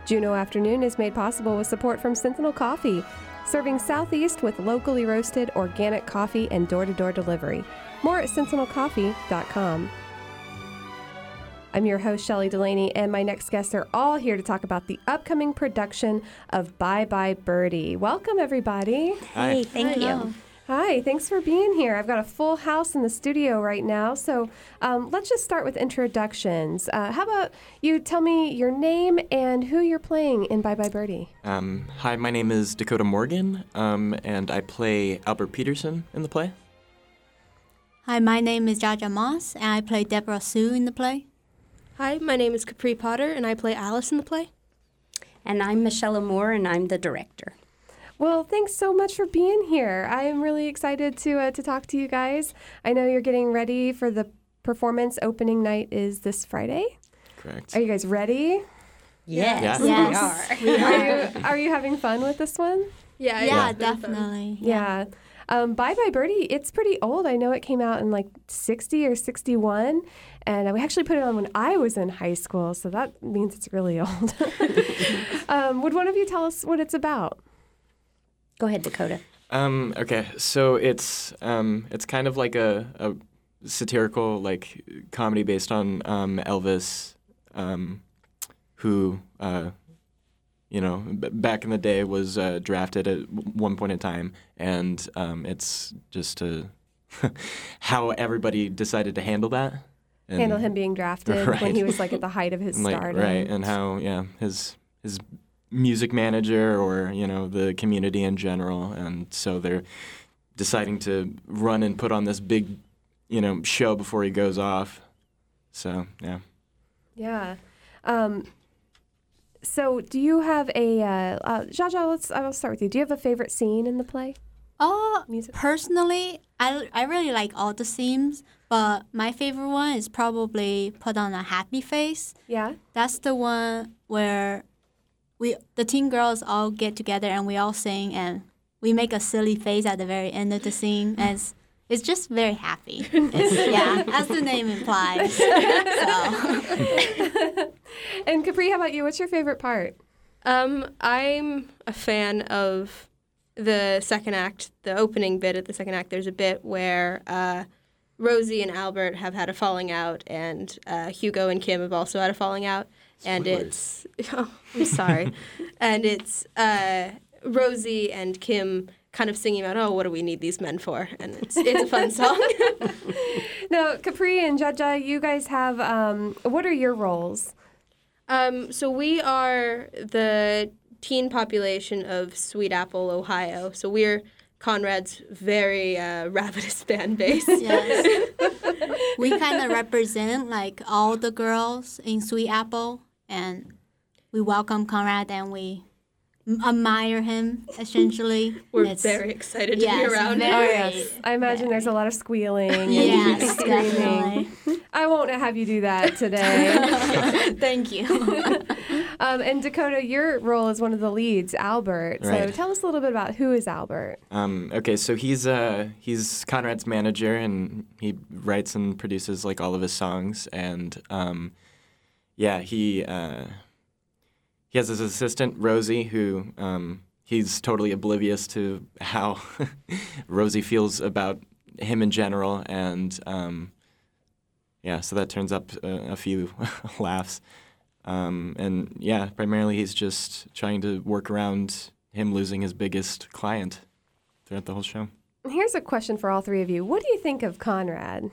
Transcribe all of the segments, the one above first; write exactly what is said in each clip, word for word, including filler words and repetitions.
Juneau Afternoon is made possible with support from Sentinel Coffee, serving Southeast with locally roasted organic coffee and door-to-door delivery. More at sentinel coffee dot com. I'm your host, Shelley Delaney, and my next guests are all here to talk about the upcoming production of Bye Bye Birdie. Welcome, everybody. Hi. Hey, thank Hi. you. Hi, thanks for being here. I've got a full house in the studio right now, so um, let's just start with introductions. Uh, how about you tell me your name and who you're playing in Bye Bye Birdie? Um, hi, my name is Dakota Morgan, um, and I play Albert Peterson in the play. Hi, my name is Jaja Moss, and I play Deborah Sue in the play. Hi, my name is Capri Potter, and I play Alice in the play. And I'm Michelle Moore, and I'm the director. Well, thanks so much for being here. I am really excited to uh, to talk to you guys. I know you're getting ready for the performance. Opening night is this Friday. Correct. Are you guys ready? Yes, Yes. Yes. we are. Are you Are you having fun with this one? Yeah, Yeah, it's been fun. definitely. Yeah. Um, Bye Bye Birdie, it's pretty old. I know it came out in like sixty or sixty-one, and we actually put it on when I was in high school, so that means it's really old. um, would one of you tell us what it's about? Go ahead, Dakota. Um, okay, so it's um, it's kind of like a, a satirical like comedy based on um, Elvis, um, who uh, you know b- back in the day was uh, drafted at one point in time, and um, it's just a how everybody decided to handle that. And, Handle him being drafted when Right. he was like at the height of his like, stardom. right, and how yeah his his music manager or you know the community in general, and so they're deciding to run and put on this big you know show before he goes off. So yeah. Yeah. Um, so do you have a, uh, uh, Jaja, let's, I'll start with you. Do you have a favorite scene in the play? Oh, Music. personally, I, I really like all the scenes, but my favorite one is probably Put on a Happy Face. Yeah? That's the one where we the teen girls all get together and we all sing and we make a silly face at the very end of the scene. And it's, it's just very happy. It's, yeah, as the name implies. So. And Capri, how about you? What's your favorite part? Um, I'm a fan of the second act, the opening bit of the second act. There's a bit where uh, Rosie and Albert have had a falling out, and uh, Hugo and Kim have also had a falling out. And Spoilers. it's, oh, I'm sorry. And it's uh, Rosie and Kim kind of singing about, oh, what do we need these men for? And it's it's a fun song. No, Capri and Jaja, you guys have, um, what are your roles? Um, so we are the teen population of Sweet Apple, Ohio. So we're Conrad's very uh, ravenous fan base. Yes. We kind of represent like all the girls in Sweet Apple, and we welcome Conrad and we m- admire him. Essentially, We're It's- very excited to yes, be around very, him. Yes. I imagine there's a lot of squealing and Yes, screaming. definitely. I won't have you do that today. Thank you. um, and Dakota, your role is one of the leads, Albert. So Right. tell us a little bit about who is Albert. Um, okay, so he's uh he's Conrad's manager, and he writes and produces like all of his songs, and um, yeah, he uh, he has his assistant Rosie, who um, he's totally oblivious to how Rosie feels about him in general, and um, yeah, so that turns up a, a few laughs, um, and yeah, primarily he's just trying to work around him losing his biggest client throughout the whole show. Here's a question for all three of you. What do you think of Conrad?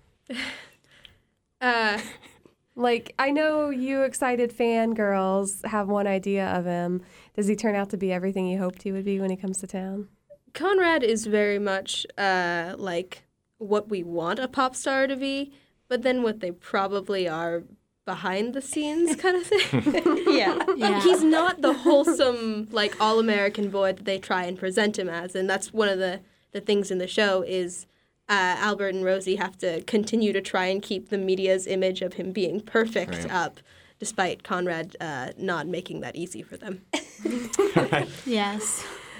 Uh, Like, I know you excited fangirls have one idea of him. Does he turn out to be everything you hoped he would be when he comes to town? Conrad is very much uh, like what we want a pop star to be, but then what they probably are behind the scenes kind of thing. yeah. Yeah. He's not the wholesome, like, all-American boy that they try and present him as, and that's one of the, the things in the show is uh, Albert and Rosie have to continue to try and keep the media's image of him being perfect Right. up, despite Conrad uh, not making that easy for them. Yes.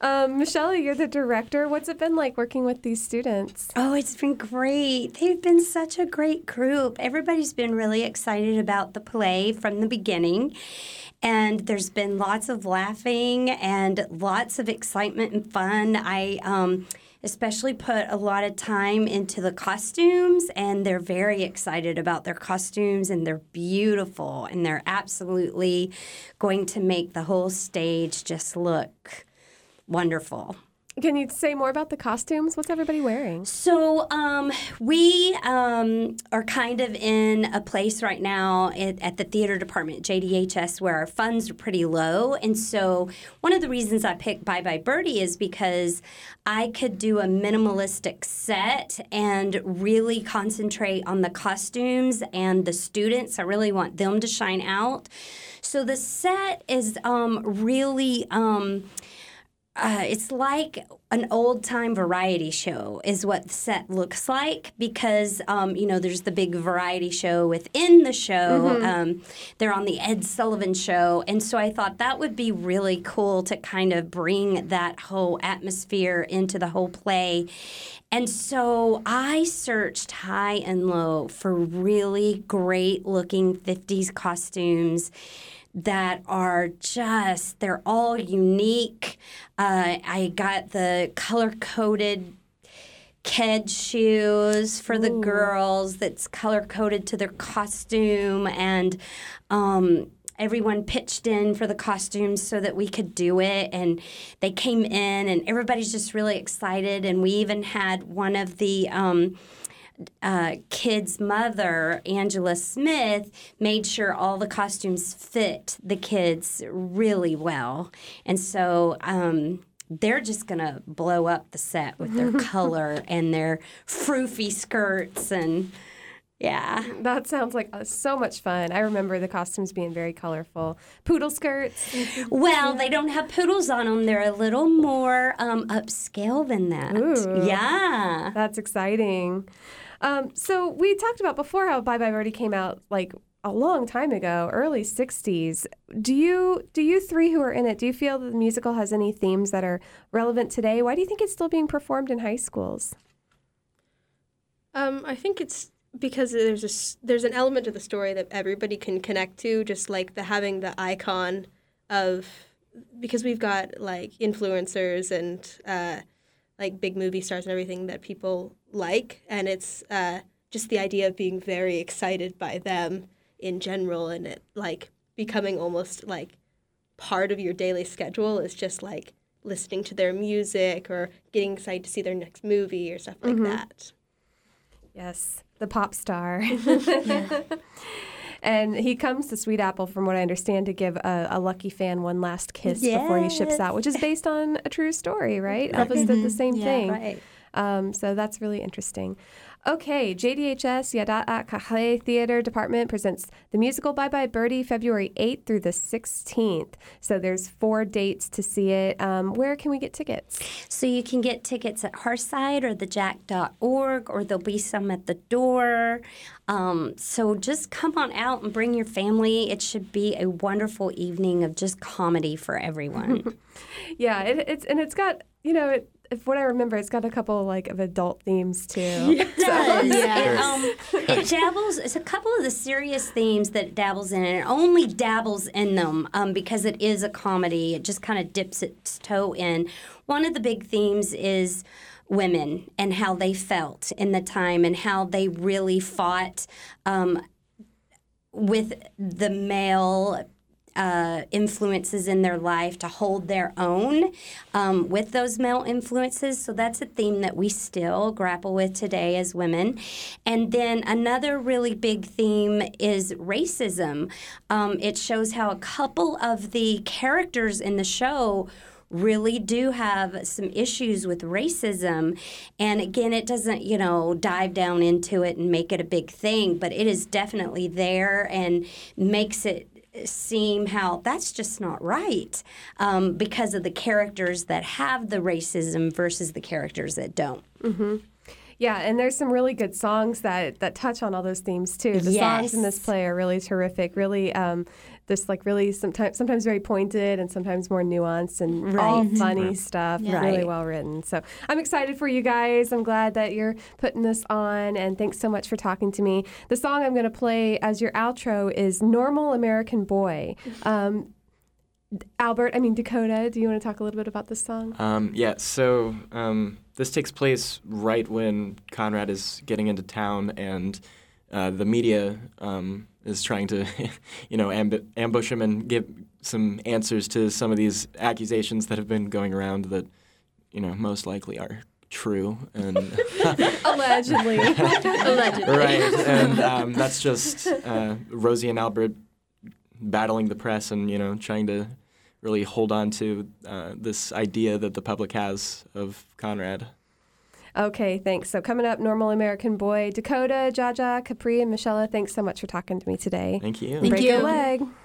Um, Michelle, you're the director. What's it been like working with these students? Oh, it's been great. They've been such a great group. Everybody's been really excited about the play from the beginning. And there's been lots of laughing and lots of excitement and fun. I um, especially put a lot of time into the costumes, and they're very excited about their costumes, and they're beautiful, and they're absolutely going to make the whole stage just look wonderful. Can you say more about the costumes? What's everybody wearing? So um, we um, are kind of in a place right now at, at the theater department, J D H S, where our funds are pretty low. And so one of the reasons I picked Bye Bye Birdie is because I could do a minimalistic set and really concentrate on the costumes and the students. I really want them to shine out. So the set is um, really... Um, Uh, it's like an old-time variety show is what the set looks like because, um, you know, there's the big variety show within the show. Mm-hmm. Um, they're on the Ed Sullivan Show. And so I thought that would be really cool to kind of bring that whole atmosphere into the whole play. And so I searched high and low for really great-looking fifties costumes that are just, they're all unique. Uh, I got the color-coded Ked shoes for the Ooh. girls that's color-coded to their costume, and um, everyone pitched in for the costumes so that we could do it, and they came in, and everybody's just really excited, and we even had one of the... Um, Uh, kid's mother, Angela Smith, made sure all the costumes fit the kids really well. And so um, they're just going to blow up the set with their color and their froofy skirts and... Yeah. That sounds like uh, so much fun. I remember the costumes being very colorful. Poodle skirts. Well, they don't have poodles on them. They're a little more um, upscale than that. Ooh. Yeah. That's exciting. Um, so we talked about before how Bye Bye Birdie came out like a long time ago, early sixties. Do you do you three who are in it, do you feel that the musical has any themes that are relevant today? Why do you think it's still being performed in high schools? Um, I think it's because there's a, there's an element to the story that everybody can connect to, just like the having the icon of, because we've got like influencers and uh, like big movie stars and everything that people like, and it's uh, just the idea of being very excited by them in general, and it like becoming almost like part of your daily schedule is just like listening to their music or getting excited to see their next movie or stuff like mm-hmm. that. Yes, the pop star. And he comes to Sweet Apple, from what I understand, to give a, a lucky fan one last kiss yes. before he ships out, which is based on a true story, right? right. Elvis mm-hmm. did the same yeah, thing. Right. Um, so that's really interesting. Okay, J D H S Yada'a Kahle Theater Department presents the musical Bye Bye Birdie February eighth through the sixteenth. So there's four dates to see it. Um, where can we get tickets? So you can get tickets at Hearthside or the jack dot org, or there'll be some at the door. Um, so just come on out and bring your family. It should be a wonderful evening of just comedy for everyone. Yeah, it, it's and it's got, you know, it, if what I remember, it's got a couple like of adult themes too. It does. Yeah. It, um, it dabbles. It's a couple of the serious themes that it dabbles in, and it only dabbles in them um, because it is a comedy. It just kind of dips its toe in. One of the big themes is women and how they felt in the time and how they really fought um, with the male Uh, influences in their life to hold their own um, with those male influences. So that's a theme that we still grapple with today as women. And then another really big theme is racism. Um, it shows how a couple of the characters in the show really do have some issues with racism. And again, it doesn't, you know, dive down into it and make it a big thing, but it is definitely there and makes it seem how that's just not right um, because of the characters that have the racism versus the characters that don't. Mm-hmm. Yeah, and there's some really good songs that, that touch on all those themes too. The songs in this Yes. play are really terrific. Really, um, just like really sometimes sometimes very pointed and sometimes more nuanced and all Right. funny stuff. Yeah. Really Right. well written. So I'm excited for you guys. I'm glad that you're putting this on, and thanks so much for talking to me. The song I'm going to play as your outro is "Normal American Boy." Um, Albert, I mean Dakota, do you want to talk a little bit about this song? Um, yeah, so um, this takes place right when Conrad is getting into town, and uh, the media um, is trying to, you know, amb- ambush him and give some answers to some of these accusations that have been going around that, you know, most likely are true. And Allegedly. Allegedly. right, and um, that's just uh, Rosie and Albert battling the press and, you know, trying to really hold on to uh, this idea that the public has of Conrad. Okay, thanks. So coming up, Normal American Boy, Dakota, Jaja, Capri, and Michelle, thanks so much for talking to me today. Thank you. Thank Break you. a leg.